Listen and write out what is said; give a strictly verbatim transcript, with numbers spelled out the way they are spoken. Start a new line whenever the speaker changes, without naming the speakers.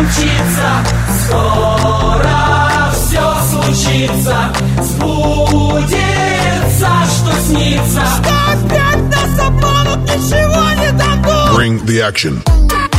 мчится, скоро все случится, сбудется, что снится. Что опять нас обманут, ничего не дадут.
Bring the action.